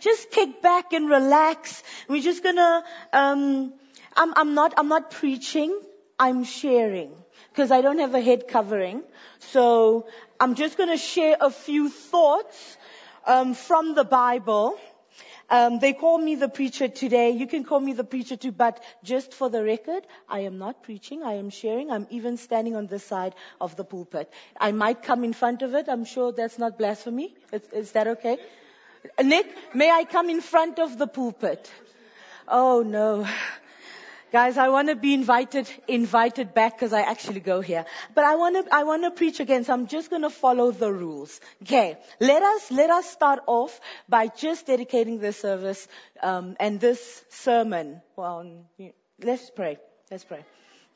just kick back and relax. We're just gonna, I'm not preaching, I'm sharing. Because I don't have a head covering. So I'm just gonna share a few thoughts, from the Bible. They call me the preacher today. You can call me the preacher too, but just for the record, I am not preaching. I am sharing. I'm even standing on this side of the pulpit. I might come in front of it. I'm sure that's not blasphemy. Is that okay? Nick, may I come in front of the pulpit? Oh no. Guys, I want to be invited back because I actually go here. But I want to preach again, so I'm just going to follow the rules. Okay, let us start off by just dedicating this service and this sermon. Well, let's pray. Let's pray.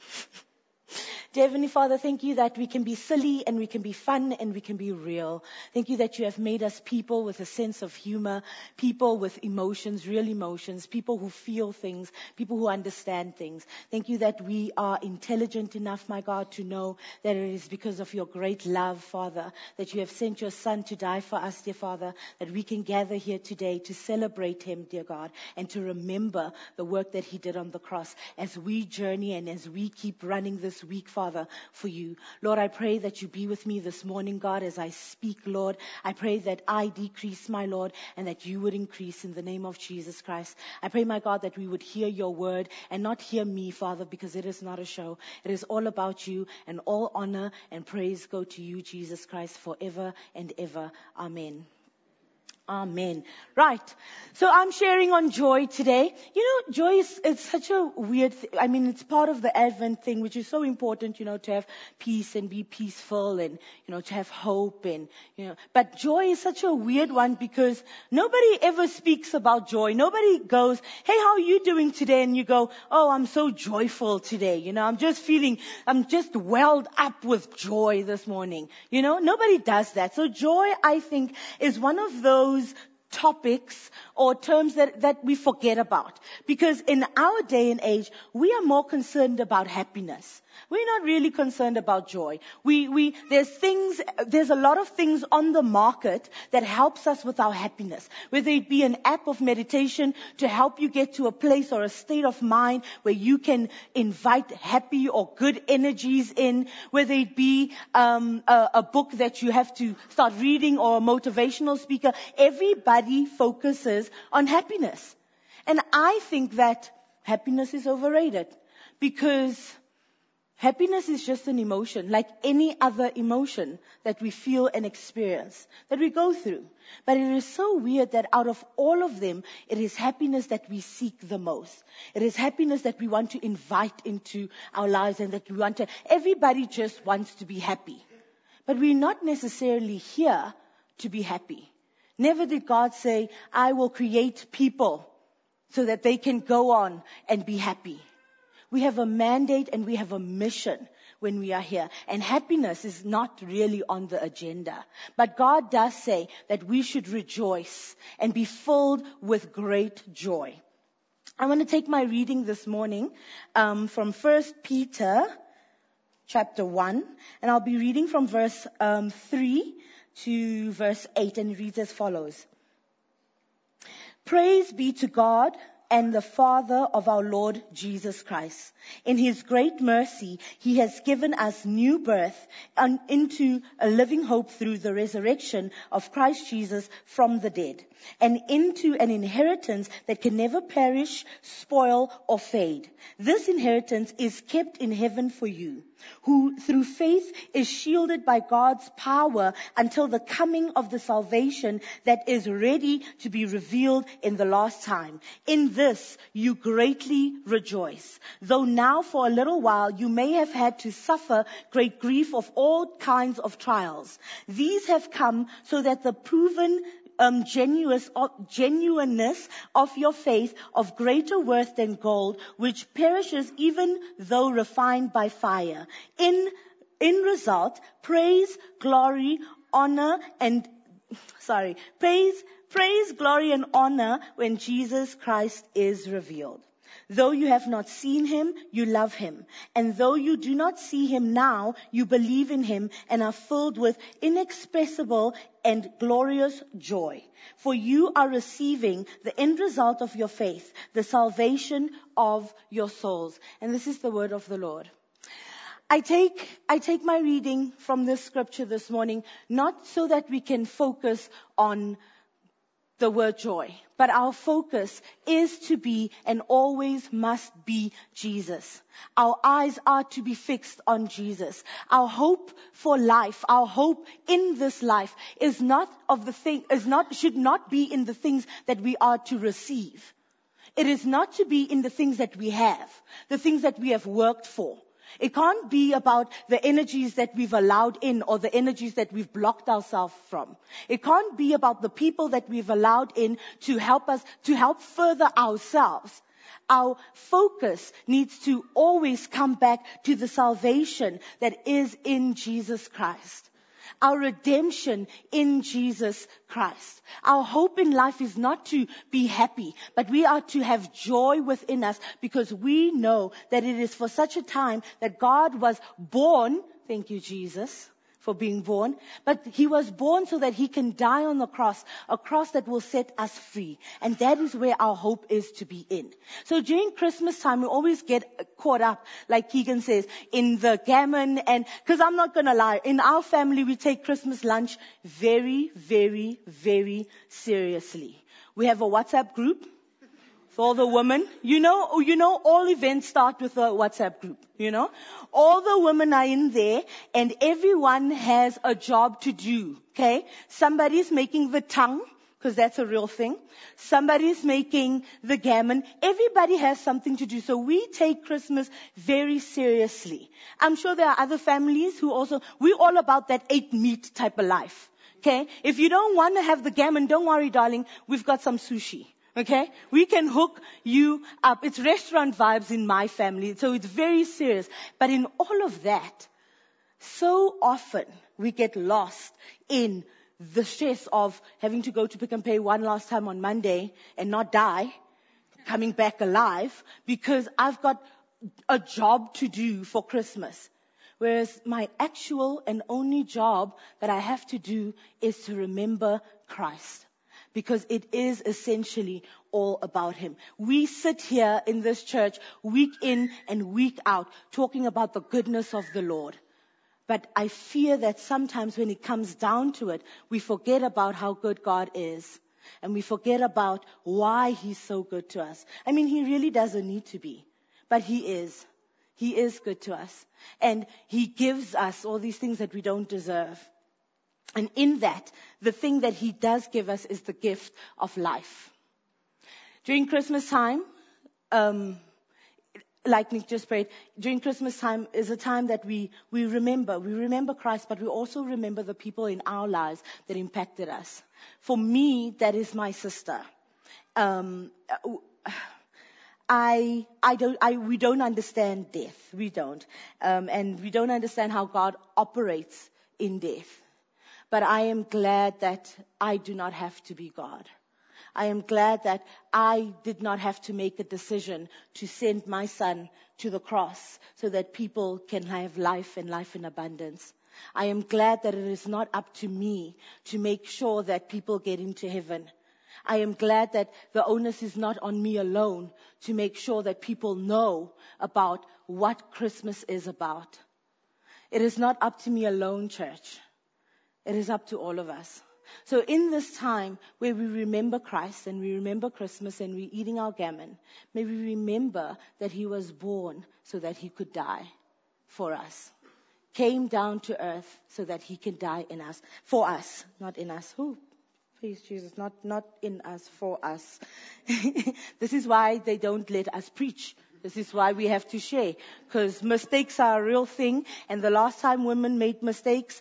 Dear Heavenly Father, thank you that we can be silly and we can be fun and we can be real. Thank you that you have made us people with a sense of humor, people with emotions, real emotions, people who feel things, people who understand things. Thank you that we are intelligent enough, my God, to know that it is because of your great love, Father, that you have sent your Son to die for us, dear Father, that we can gather here today to celebrate him, dear God, and to remember the work that he did on the cross as we journey and as we keep running this week, Father, for you. Lord, I pray that you be with me this morning, God, as I speak, Lord. I pray that I decrease, my Lord, and that you would increase in the name of Jesus Christ. I pray, my God, that we would hear your word and not hear me, Father, because it is not a show. It is all about you, and all honor and praise go to you, Jesus Christ, forever and ever. Amen. Amen. Right. So I'm sharing on joy today. You know, joy is such a weird thing. I mean, it's part of the Advent thing, which is so important, you know, to have peace and be peaceful and, you know, to have hope and, you know, but joy is such a weird one because nobody ever speaks about joy. Nobody goes, hey, how are you doing today? And you go, oh, I'm so joyful today. You know, I'm just welled up with joy this morning. You know, nobody does that. So joy, I think, is one of those topics or terms that we forget about. Because in our day and age, we are more concerned about happiness. We're not really concerned about joy. There's a lot of things on the market that helps us with our happiness. Whether it be an app of meditation to help you get to a place or a state of mind where you can invite happy or good energies in. Whether it be a book that you have to start reading or a motivational speaker. Everybody focuses on happiness. And I think that happiness is overrated because happiness is just an emotion, like any other emotion that we feel and experience, that we go through. But it is so weird that out of all of them, it is happiness that we seek the most. It is happiness that we want to invite into our lives and that we want to, everybody just wants to be happy. But we're not necessarily here to be happy. Never did God say, I will create people so that they can go on and be happy. We have a mandate and we have a mission when we are here. And happiness is not really on the agenda. But God does say that we should rejoice and be filled with great joy. I want to take my reading this morning from 1 Peter chapter 1. And I'll be reading from verse 3 to verse 8. And it reads as follows. Praise be to God and the Father of our Lord Jesus Christ. In his great mercy, he has given us new birth into a living hope through the resurrection of Christ Jesus from the dead, and into an inheritance that can never perish, spoil, or fade. This inheritance is kept in heaven for you, who through faith is shielded by God's power until the coming of the salvation that is ready to be revealed in the last time. In this you greatly rejoice, though now for a little while you may have had to suffer great grief of all kinds of trials. These have come so that the proven genuineness of your faith, of greater worth than gold, which perishes even though refined by fire, in result, praise, glory, and honor when Jesus Christ is revealed. Though you have not seen him, you love him. And though you do not see him now, you believe in him and are filled with inexpressible and glorious joy. For you are receiving the end result of your faith, the salvation of your souls. And this is the word of the Lord. I take my reading from this scripture this morning, not so that we can focus on the word joy, but our focus is to be and always must be Jesus. Our eyes are to be fixed on Jesus. Our hope for life, our hope in this life should not be in the things that we are to receive. It is not to be in the things that we have, the things that we have worked for. It can't be about the energies that we've allowed in or the energies that we've blocked ourselves from. It can't be about the people that we've allowed in to help us, to help further ourselves. Our focus needs to always come back to the salvation that is in Jesus Christ. Our redemption in Jesus Christ. Our hope in life is not to be happy, but we are to have joy within us because we know that it is for such a time that God was born. Thank you, Jesus, for being born. But he was born so that he can die on the cross, a cross that will set us free. And that is where our hope is to be in. So during Christmas time, we always get caught up, like Keegan says, in the gammon. And because I'm not going to lie, in our family, we take Christmas lunch very, very, very seriously. We have a WhatsApp group. For all the women, you know, all events start with a WhatsApp group, All the women are in there and everyone has a job to do, okay? Somebody's making the tongue, because that's a real thing. Somebody's making the gammon. Everybody has something to do. So we take Christmas very seriously. I'm sure there are other families who also, we're all about that 8 meat type of life, okay? If you don't want to have the gammon, don't worry, darling, we've got some sushi. Okay? We can hook you up. It's restaurant vibes in my family, so it's very serious. But in all of that, so often we get lost in the stress of having to go to Pick and Pay one last time on Monday and not die, coming back alive, because I've got a job to do for Christmas. Whereas my actual and only job that I have to do is to remember Christ. Because it is essentially all about him. We sit here in this church week in and week out talking about the goodness of the Lord. But I fear that sometimes when it comes down to it, we forget about how good God is. And we forget about why he's so good to us. I mean, he really doesn't need to be. But he is. He is good to us. And he gives us all these things that we don't deserve. And in that, the thing that he does give us is the gift of life. During Christmas time, like Nick just prayed, during Christmas time is a time that we remember. We remember Christ, but we also remember the people in our lives that impacted us. For me, that is my sister. We don't understand death. We don't. And we don't understand how God operates in death. But I am glad that I do not have to be God. I am glad that I did not have to make a decision to send my son to the cross so that people can have life and life in abundance. I am glad that it is not up to me to make sure that people get into heaven. I am glad that the onus is not on me alone to make sure that people know about what Christmas is about. It is not up to me alone, church. It is up to all of us. So in this time where we remember Christ and we remember Christmas and we're eating our gammon, may we remember that he was born so that he could die for us. Came down to earth so that he can die in us, for us, not in us. Who? Please, Jesus, not in us, for us. This is why they don't let us preach. This is why we have to share, because mistakes are a real thing. And the last time women made mistakes,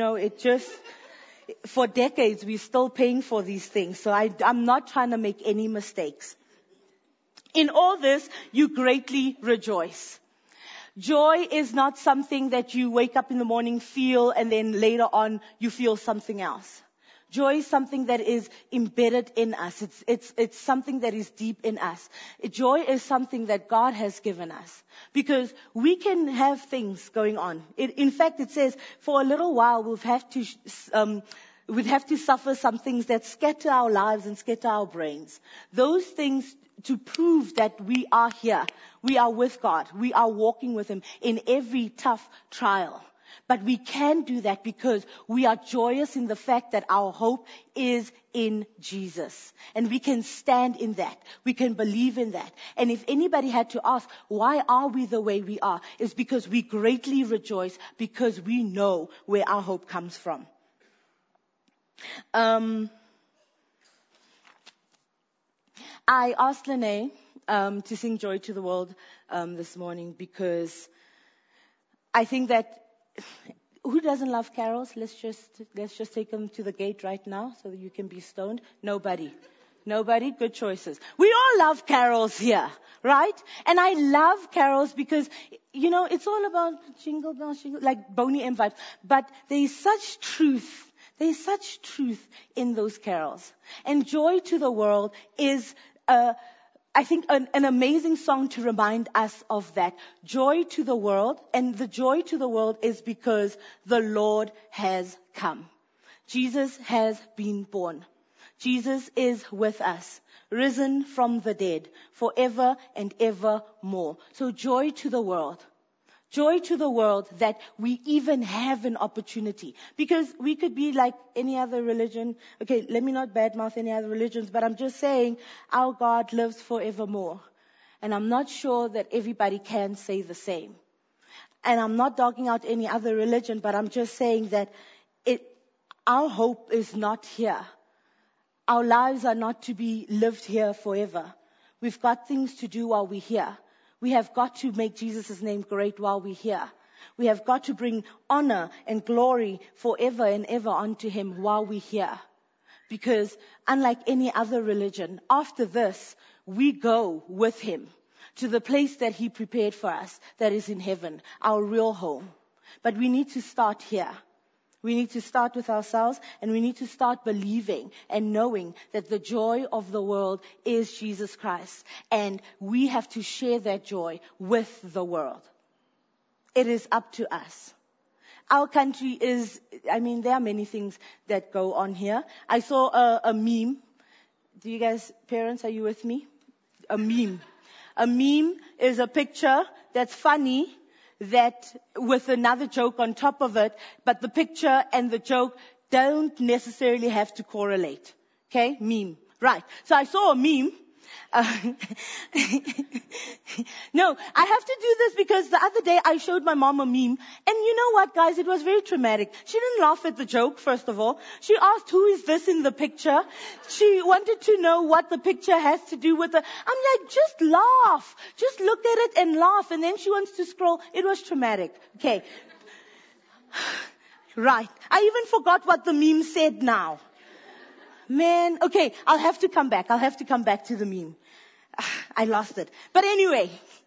for decades, we're still paying for these things. So I'm not trying to make any mistakes. In all this, you greatly rejoice. Joy is not something that you wake up in the morning, feel, and then later on you feel something else. Joy is something that is embedded in us. It's something that is deep in us. Joy is something that God has given us. Because we can have things going on. In fact, it says, for a little while we'd have to suffer some things that scatter our lives and scatter our brains. Those things to prove that we are here. We are with God. We are walking with Him in every tough trial. But we can do that because we are joyous in the fact that our hope is in Jesus. And we can stand in that. We can believe in that. And if anybody had to ask, why are we the way we are? It's because we greatly rejoice because we know where our hope comes from. I asked Lene to sing Joy to the World this morning because I think that who doesn't love carols? Let's just take them to the gate right now so that you can be stoned. Nobody. Good choices. We all love carols here, right? And I love carols because, it's all about jingle bells, like Boney M vibes. But there's such truth. There's such truth in those carols. And Joy to the World is I think an amazing song to remind us of that. Joy to the world, and the joy to the world is because the Lord has come. Jesus has been born. Jesus is with us, risen from the dead, forever and evermore. So joy to the world. Joy to the world that we even have an opportunity. Because we could be like any other religion. Okay, let me not badmouth any other religions, but I'm just saying our God lives forevermore. And I'm not sure that everybody can say the same. And I'm not dogging out any other religion, but I'm just saying that our hope is not here. Our lives are not to be lived here forever. We've got things to do while we're here. We have got to make Jesus' name great while we're here. We have got to bring honor and glory forever and ever unto Him while we're here. Because unlike any other religion, after this, we go with Him to the place that He prepared for us, that is in heaven, our real home. But we need to start here. We need to start with ourselves, and we need to start believing and knowing that the joy of the world is Jesus Christ. And we have to share that joy with the world. It is up to us. Our country there are many things that go on here. I saw a meme. Do you guys, parents, are you with me? A meme. A meme is a picture that's funny, that with another joke on top of it, but the picture and the joke don't necessarily have to correlate. Okay? Meme. Right. So I saw a meme. No, I have to do this because the other day I showed my mom a meme. And you know what, guys? It was very traumatic. She didn't laugh at the joke, first of all. She asked, who is this in the picture? She wanted to know what the picture has to do with it. I'm like, just laugh. Just look at it and laugh. And then she wants to scroll. It was traumatic. Okay. Right. I even forgot what the meme said now. Man, okay, I'll have to come back to the meme. I lost it. But anyway,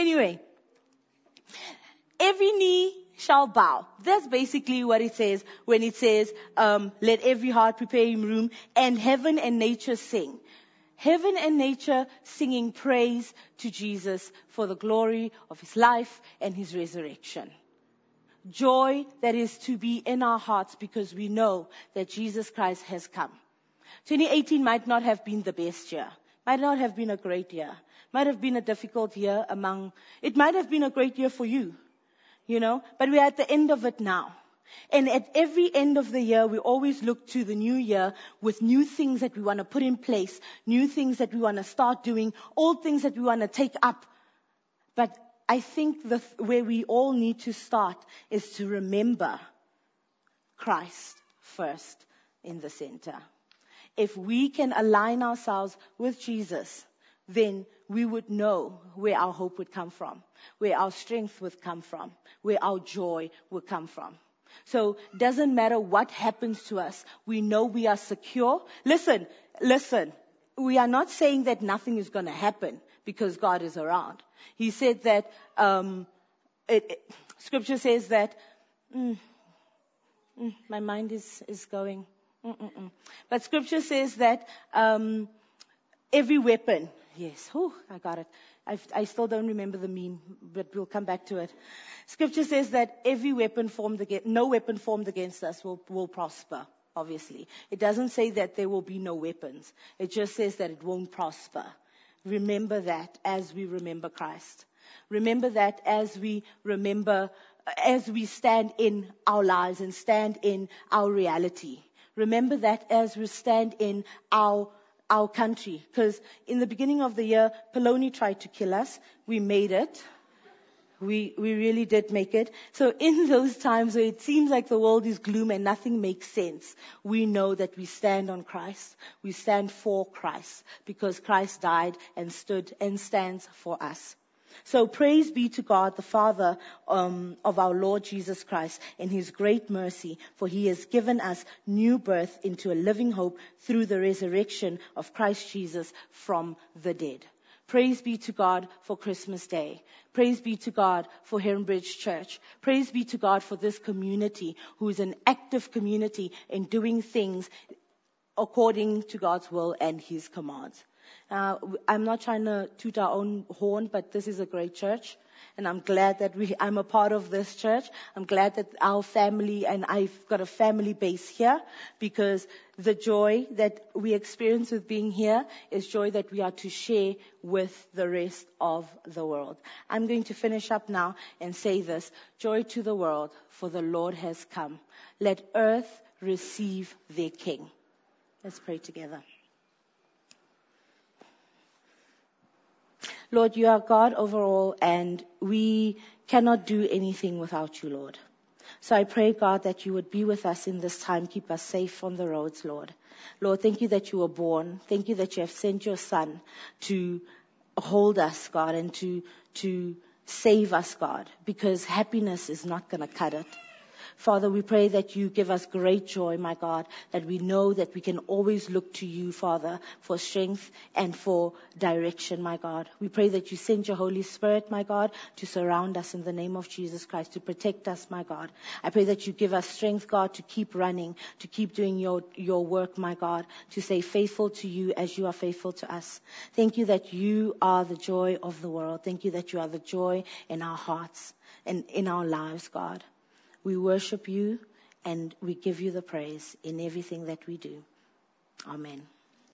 every knee shall bow. That's basically what it says when it says, let every heart prepare him room, and heaven and nature sing. Heaven and nature singing praise to Jesus for the glory of His life and His resurrection. Joy that is to be in our hearts because we know that Jesus Christ has come. 2018 might not have been the best year. Might not have been a great year. Might have been a difficult year it might have been a great year for you, but we're at the end of it now. And at every end of the year, we always look to the new year with new things that we want to put in place, new things that we want to start doing, old things that we want to take up. But I think where we all need to start is to remember Christ first in the center. If we can align ourselves with Jesus, then we would know where our hope would come from, where our strength would come from, where our joy would come from. So it doesn't matter what happens to us. We know we are secure. Listen. We are not saying that nothing is going to happen because God is around. He said that, Scripture says that, my mind is going. But scripture says that every weapon, yes, I got it. I still don't remember the meme, but we'll come back to it. Scripture says that every weapon no weapon formed against us will prosper, obviously. It doesn't say that there will be no weapons. It just says that it won't prosper. Remember that as we remember Christ. Remember that as we stand in our lives and stand in our reality. Remember that as we stand in our country. Because in the beginning of the year, Poloni tried to kill us. We made it. We really did make it. So in those times where it seems like the world is gloom and nothing makes sense, we know that we stand on Christ. We stand for Christ because Christ died and stood and stands for us. So praise be to God, the Father of our Lord Jesus Christ, in his great mercy, for he has given us new birth into a living hope through the resurrection of Christ Jesus from the dead. Praise be to God for Christmas Day. Praise be to God for Heronbridge Church. Praise be to God for this community, who is an active community in doing things according to God's will and his commands. I'm not trying to toot our own horn, but this is a great church. And I'm glad that I'm a part of this church. I'm glad that our family, and I've got a family base here, because the joy that we experience with being here is joy that we are to share with the rest of the world. I'm going to finish up now and say this. Joy to the world, for the Lord has come. Let earth receive their King. Let's pray together. Lord, you are God over all, and we cannot do anything without you, Lord. So I pray, God, that you would be with us in this time, keep us safe on the roads, Lord. Lord, thank you that you were born. Thank you that you have sent your Son to hold us, God, and to save us, God, because happiness is not going to cut it. Father, we pray that you give us great joy, my God, that we know that we can always look to you, Father, for strength and for direction, my God. We pray that you send your Holy Spirit, my God, to surround us in the name of Jesus Christ, to protect us, my God. I pray that you give us strength, God, to keep running, to keep doing your work, my God, to stay faithful to you as you are faithful to us. Thank you that you are the joy of the world. Thank you that you are the joy in our hearts and in our lives, God. We worship you and we give you the praise in everything that we do. Amen.